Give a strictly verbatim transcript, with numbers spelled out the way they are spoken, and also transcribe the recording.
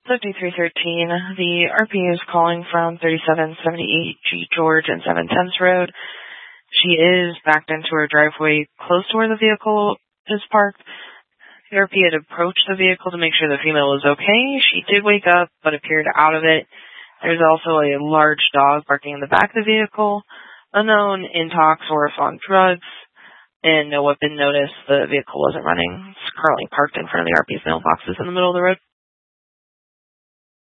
fifty-three thirteen, the R P is calling from thirty-seven seventy-eight G George and seven tenths Road. She is backed into her driveway close to where the vehicle is parked. The R P had approached the vehicle to make sure the female was okay. She did wake up, but appeared out of it. There's also a large dog barking in the back of the vehicle. Unknown intox or if on drugs. And no weapon notice. The vehicle wasn't running. It's currently parked in front of the R P's mailboxes in the middle of the road.